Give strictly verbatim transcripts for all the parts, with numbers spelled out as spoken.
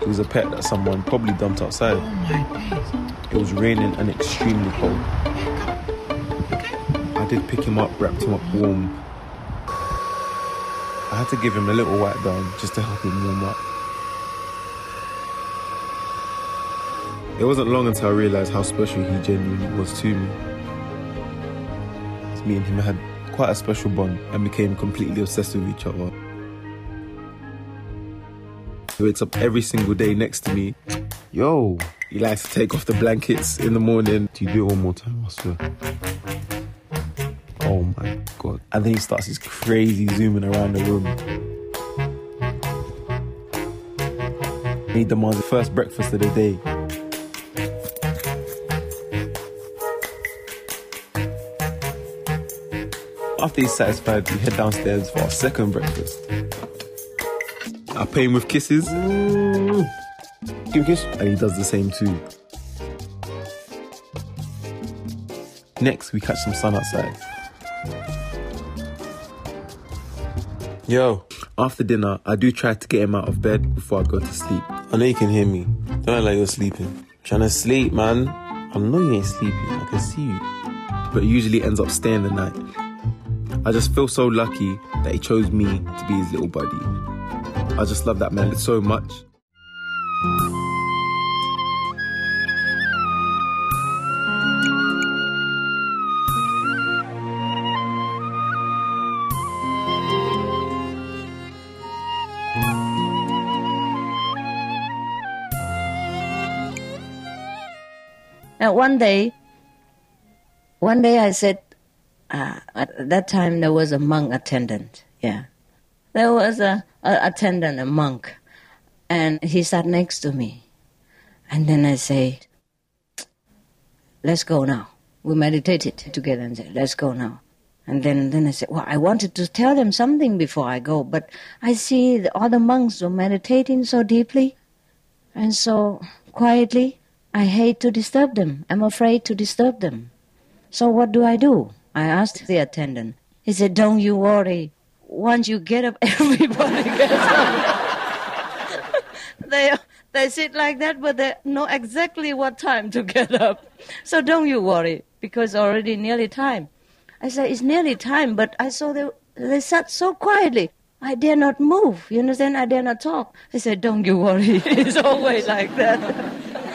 It was a pet that someone probably dumped outside. Oh my days. It was raining and extremely cold. I did pick him up, wrapped him up warm. I had to give him a little wipe down just to help him warm up. It wasn't long until I realised how special he genuinely was to me. Me and him had quite a special bond and became completely obsessed with each other. He wakes up every single day next to me. Yo, he likes to take off the blankets in the morning. Do you do it one more time, I swear? Oh my God. And then he starts his crazy zooming around the room. He demands the first breakfast of the day. After he's satisfied, we head downstairs for our second breakfast. I pay him with kisses. Mm. Give him a kiss. And he does the same too. Next, we catch some sun outside. Yo. After dinner, I do try to get him out of bed before I go to sleep. I know you can hear me. Don't act like you're sleeping. I'm trying to sleep, man. I know you ain't sleeping. I can see you. But he usually ends up staying the night. I just feel so lucky that he chose me to be his little buddy. I just love that man so much. And one day, one day I said, uh, at that time there was a monk attendant, yeah. There was a, a attendant, a monk, and he sat next to me. And then I said, let's go now. We meditated together and said, let's go now. And then, then I said, well, I wanted to tell them something before I go, but I see the other monks were meditating so deeply and so quietly. I hate to disturb them. I'm afraid to disturb them. So what do I do? I asked the attendant. He said, don't you worry. Once you get up, everybody gets up. they, they sit like that, but they know exactly what time to get up. So don't you worry, because already nearly time. I said, it's nearly time, but I saw they, they sat so quietly. I dare not move. You understand? I dare not talk. I said, don't you worry. It's always like that.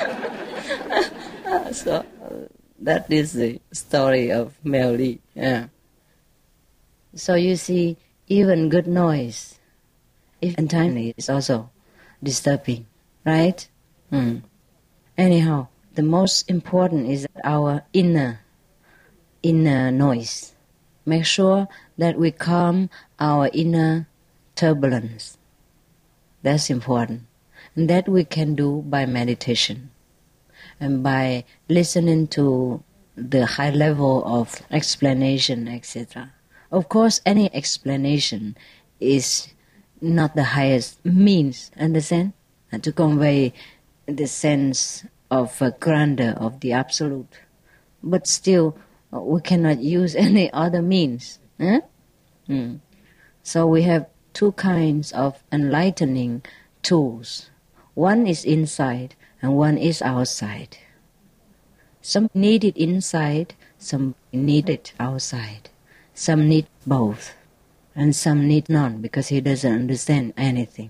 So uh, that is the story of Mel Lee. Yeah. So you see, even good noise, if untimely, is also disturbing, right? Mm. Anyhow, the most important is our inner, inner noise. Make sure that we calm our inner turbulence. That's important. And that we can do by meditation. And by listening to the high level of explanation, et cetera. Of course, any explanation is not the highest means, understand? And to convey the sense of uh, grandeur of the absolute. But still, uh, we cannot use any other means. Eh? Mm. So we have two kinds of enlightening tools. One is inside, and one is outside. Some need it inside, some need it outside. Some need both, and some need none because he doesn't understand anything.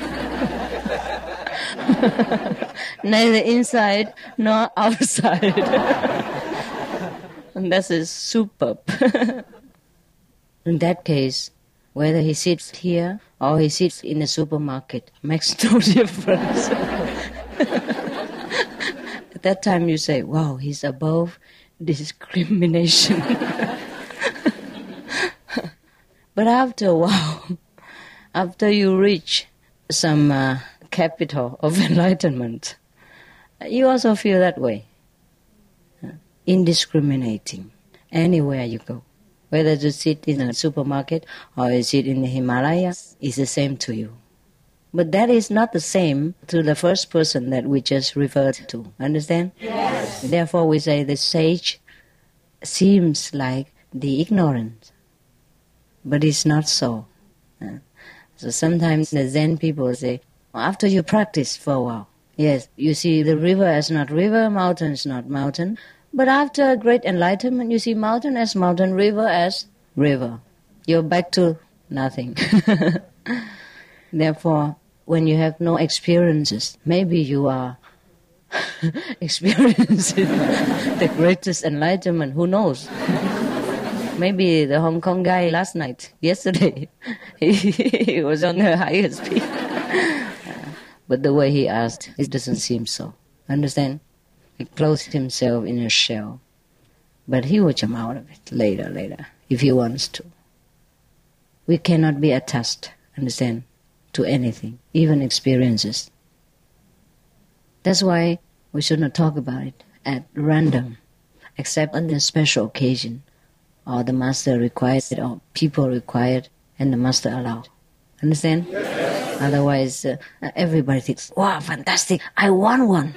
Neither inside nor outside. And that is superb. In that case, whether he sits here or he sits in the supermarket makes no difference. At that time you say, wow, he's above discrimination. But after a while, after you reach some uh, capital of enlightenment, you also feel that way. Indiscriminating, anywhere you go. Whether to sit in a supermarket or you sit in the Himalayas, it's the same to you. But that is not the same to the first person that we just referred to. Understand? Yes. Therefore we say the sage seems like the ignorant. But it's not so. Uh, so sometimes the Zen people say, After you practice for a while, yes, you see the river as not river, mountain is not mountain. But after great enlightenment, you see mountain as mountain, river as river. You're back to nothing. Therefore, when you have no experiences, maybe you are experiencing the greatest enlightenment. Who knows? Maybe the Hong Kong guy last night, yesterday, he, he was on the highest peak. But the way he asked, it doesn't seem so. Understand? He closed himself in a shell. But he will jump out of it later, later, if he wants to. We cannot be attached, understand, to anything, even experiences. That's why we should not talk about it at random, except on a special occasion, or the master required it, or people required, and the master allowed. Understand? Yes. Otherwise, uh, everybody thinks, wow, fantastic, I want one.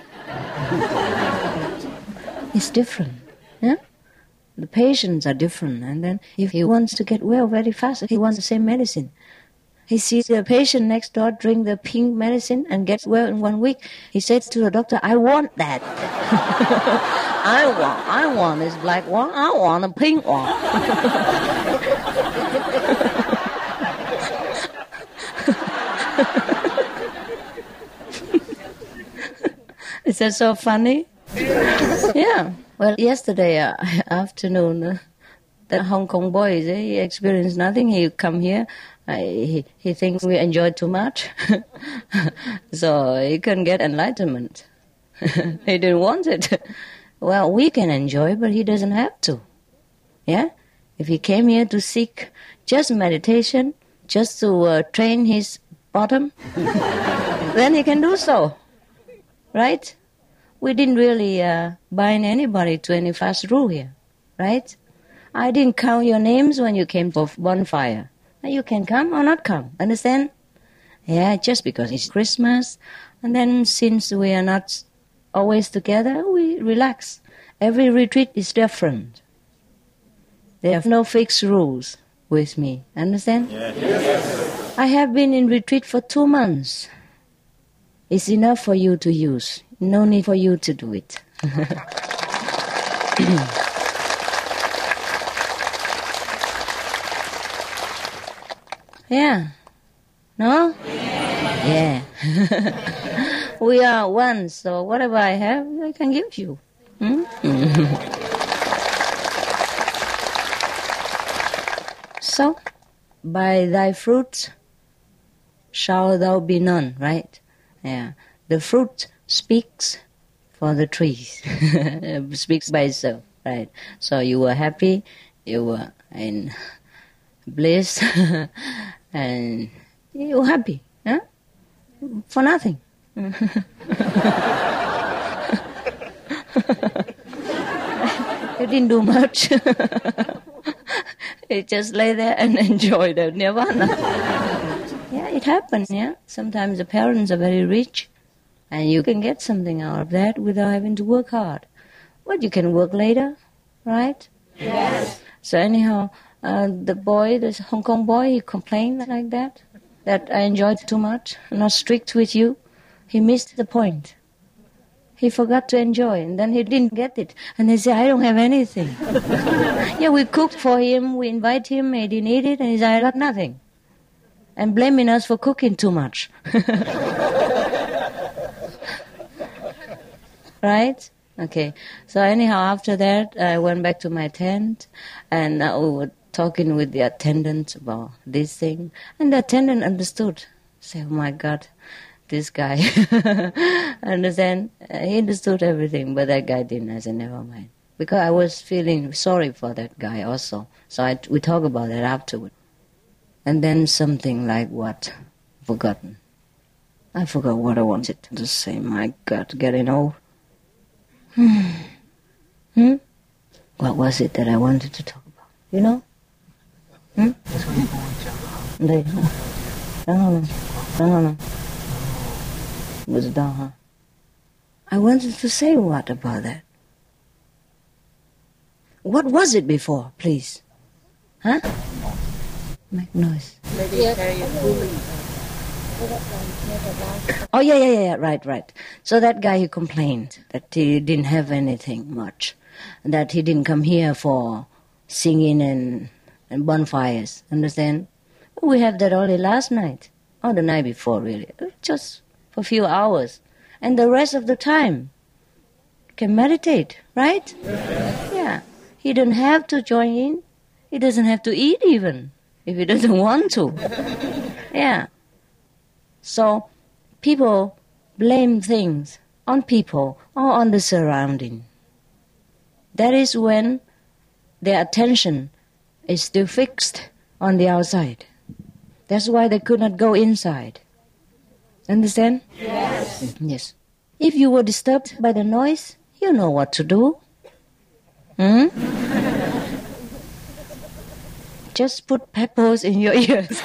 It's different. Yeah? The patients are different. And then if he wants to get well very fast, he wants the same medicine. He sees the patient next door drink the pink medicine and gets well in one week. He says to the doctor, I want that. I want, I want this black one. I want a pink one. Is that so funny? Yeah. Well, yesterday uh, afternoon, uh, the Hong Kong boys, eh, he experienced nothing. He come here. Uh, he, he thinks we enjoy too much. So he couldn't get enlightenment. He didn't want it. Well, we can enjoy, but he doesn't have to. Yeah? If he came here to seek just meditation, just to uh, train his bottom, then he can do so. Right? We didn't really uh, bind anybody to any fast rule here. Right? I didn't count your names when you came for bonfire. You can come or not come. Understand? Yeah, just because it's Christmas. And then since we are not always together, we relax. Every retreat is different. There are no fixed rules with me. Understand? Yes. Yes. I have been in retreat for two months. It's enough for you to use. No need for you to do it. Yeah. No? Yeah. We are one, so whatever I have, I can give you. Hmm? So, by thy fruits shall thou be known, right? Yeah. The fruit speaks for the trees. Speaks by itself, right? So you were happy, you were in bliss, and you were happy, huh? For nothing. You didn't do much. You just lay there and enjoy the nirvana. Yeah, it happens, yeah. Sometimes the parents are very rich, and you can get something out of that without having to work hard. But you can work later, right? Yes. So anyhow, uh, the boy, the Hong Kong boy, he complained like that, that I enjoyed too much, not strict with you. He missed the point. He forgot to enjoy, and then he didn't get it. And they say, I don't have anything. Yeah, we cooked for him, we invite him, he didn't eat it, and he said, I got nothing. And blaming us for cooking too much. Right? Okay. So anyhow, after that, I went back to my tent, and uh, we were talking with the attendant about this thing. And the attendant understood. Say, oh my God, this guy. Understand? Uh, he understood everything, but that guy didn't. I said, never mind. Because I was feeling sorry for that guy also. So I, we talk about that afterward. And then something like what? Forgotten. I forgot what I wanted to say. My God, getting old. Hmm. Hmm? What was it that I wanted to talk about? You know? Hmm? Đây. Đó không? Đó không? Was it down, huh? I wanted to say what about that? What was it before, please? Huh? Make noise. Maybe carry a bully. Oh, yeah, yeah, yeah, right, right. So that guy, he complained that he didn't have anything much, that he didn't come here for singing and, and bonfires, understand? We have that only last night, or the night before, really, just for a few hours. And the rest of the time, can meditate, right? Yeah. He doesn't have to join in. He doesn't have to eat even, if he doesn't want to. Yeah. So people blame things on people or on the surrounding. That is when their attention is still fixed on the outside. That's why they could not go inside. Understand? Yes. Yes. If you were disturbed by the noise, you know what to do. Hmm? Just put pebbles in your ears.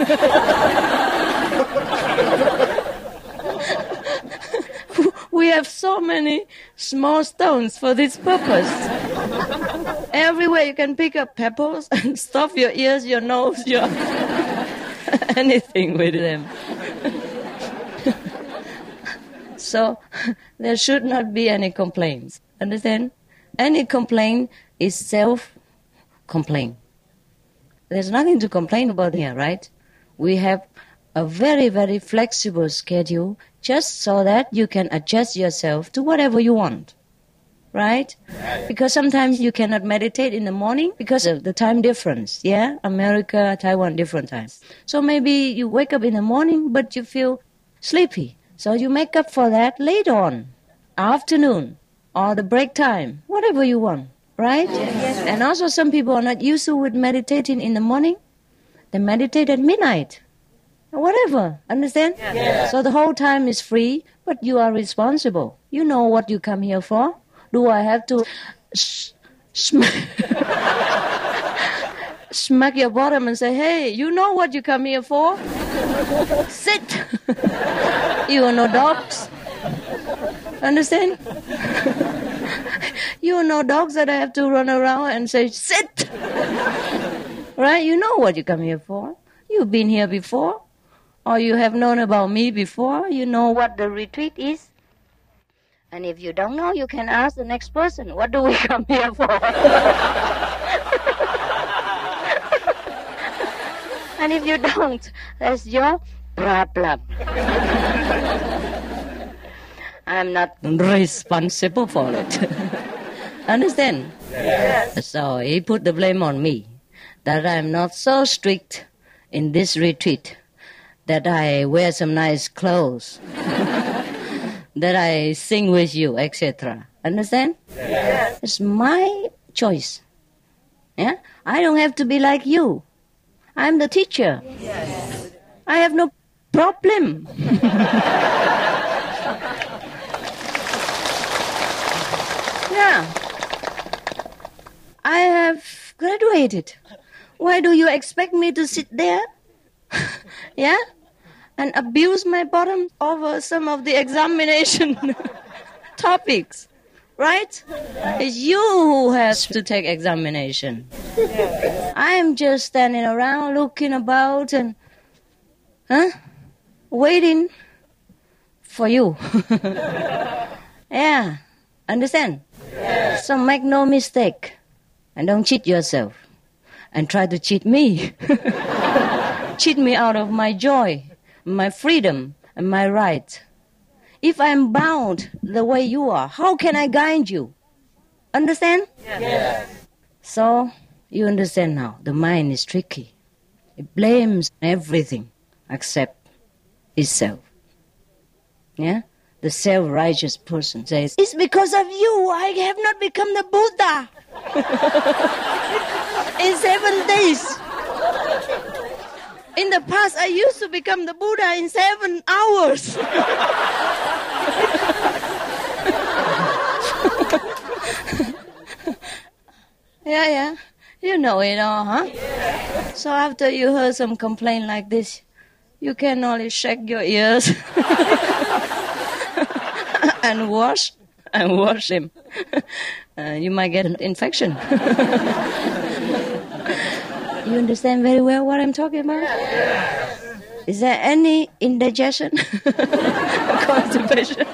We have so many small stones for this purpose. Everywhere you can pick up pebbles and stuff your ears, your nose, your anything with them. So there should not be any complaints. Understand? Any complaint is self-complaint. There's nothing to complain about here, right? We have a very, very flexible schedule just so that you can adjust yourself to whatever you want, right? Because sometimes you cannot meditate in the morning because of the time difference, yeah? America, Taiwan, different times. So maybe you wake up in the morning, but you feel sleepy. So you make up for that later on, afternoon, or the break time, whatever you want, right? Yes. And also some people are not used to with meditating in the morning. They meditate at midnight. Whatever, understand? Yes. So the whole time is free, but you are responsible. You know what you come here for. Do I have to sh- smack, smack your bottom and say, hey, you know what you come here for? Sit. You are no dogs. Understand? You are no dogs that I have to run around and say, sit. Right? You know what you come here for. You've been here before. Or you have known about me before. You know what the retreat is. And if you don't know, you can ask the next person, what do we come here for? And if you don't, that's your problem. I'm not responsible for it. Understand? Yes. So he put the blame on me, that I'm not so strict in this retreat, that I wear some nice clothes, that I sing with you, et cetera. Understand? Yes. It's my choice. Yeah? I don't have to be like you. I'm the teacher. Yes. I have no problem. Yeah. I have graduated. Why do you expect me to sit there? Yeah? And abuse my bottom over some of the examination topics. Right? It's you who has to take examination. I am just standing around looking about and huh? Waiting for you. Yeah. Understand? Yes. So make no mistake. And don't cheat yourself. And try to cheat me. Cheat me out of my joy, my freedom, and my right. If I'm bound the way you are, how can I guide you? Understand? Yes. So, you understand now, the mind is tricky. It blames everything except itself. Yeah? The self-righteous person says, it's because of you I have not become the Buddha. In seven days. In the past, I used to become the Buddha in seven hours. Yeah, yeah. You know it all, huh? Yeah. So after you heard some complaint like this, you can only shake your ears and wash and wash him. Uh, you might get an infection. You understand very well what I'm talking about? Yeah. Is there any indigestion? Constipation?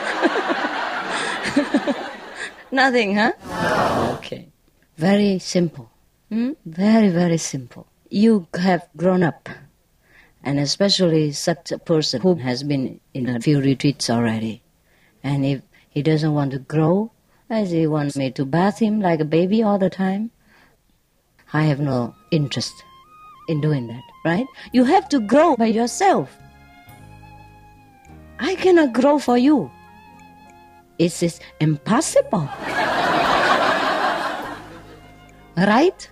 Nothing, huh? Okay. Very simple. Hmm? Very, very simple. You have grown up, and especially such a person who has been in a few retreats already. And if he doesn't want to grow, as he wants me to bath him like a baby all the time, I have no interest in doing that, right? You have to grow by yourself. I cannot grow for you. It is impossible. Right?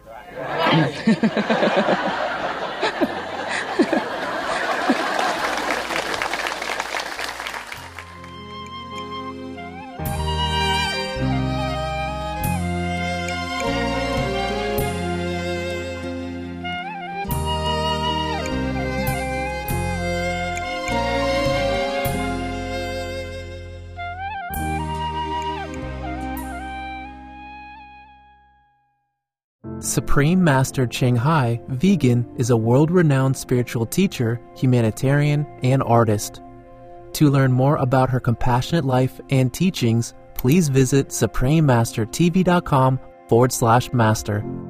Supreme Master Ching Hai, vegan, is a world-renowned spiritual teacher, humanitarian, and artist. To learn more about her compassionate life and teachings, please visit suprememastertv.com forward slash master.